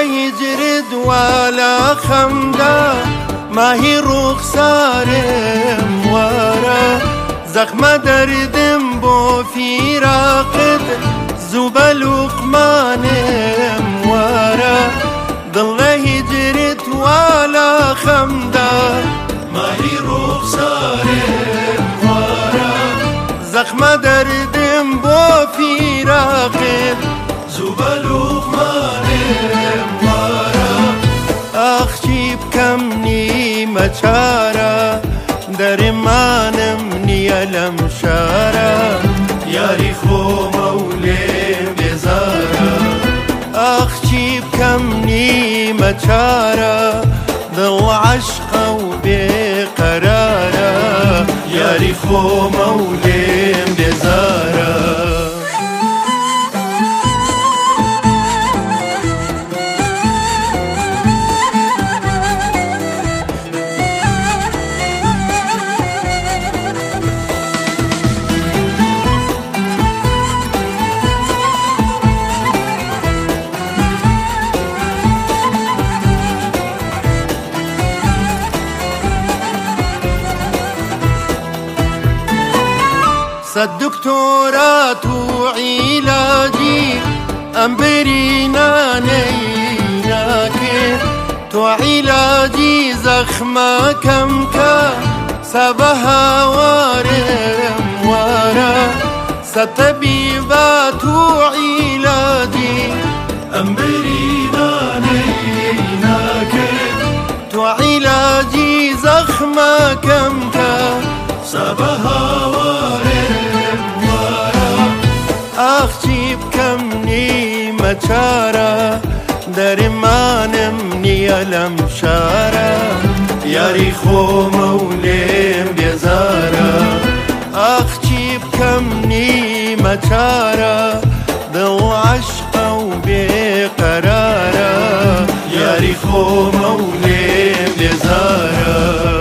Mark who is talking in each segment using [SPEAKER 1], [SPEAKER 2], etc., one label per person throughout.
[SPEAKER 1] هجرد ولا خمدا ما هي رخسارم وارا زخم دردم بو فراقت زوب لقمانم وارا ضل هجرد ولا خمدا ما هي رخسارم وارا زخم دردم بو فراقت زوب لقمانم وارا اخشي بكمني مچارا درمانم نيالم شارا ياري خو مولي بزارا اخشي بكمني مچارا ضل عشقه وبقرارا ياري خو مولي بزارا صدقتورات وعلاجي أمبرينا نيناك تو علاجي زخمة كمكا سبها وارم وارا ستبيبات وعلاجي أمبرينا نيناك تو علاجي زخمة كمكا سبها وارم اخشي بكمني مچارا درمانم نيالم شارا ياري خو موليم بيزارا اخشي بكمني مچارا ضل عشقه وبقرارا ياري خو موليم بيزارا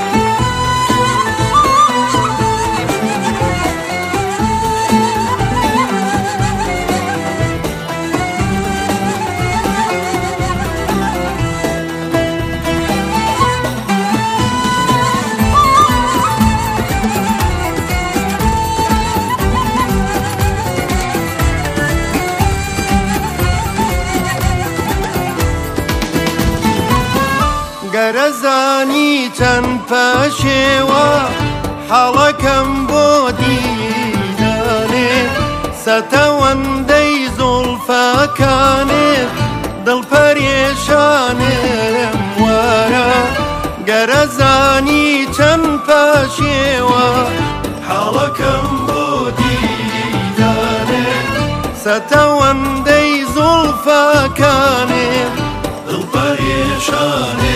[SPEAKER 1] گرزانی چند پشوا حالکم بودیدانه ستوندی زلفکانه دل پریشانم وارا گرزانی چند پشوا حالکم بودیدانه ستوندی زلفکانه دل پریشانه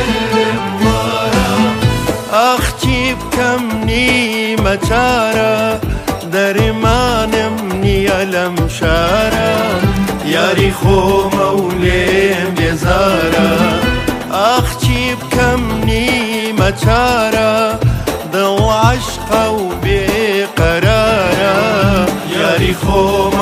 [SPEAKER 1] اخشي بكمني مچارا درمانم نيالم شارا ياري خو موليم بزارا اخشي بكمني مچارا ضل عشقه وبقرارا ياري خو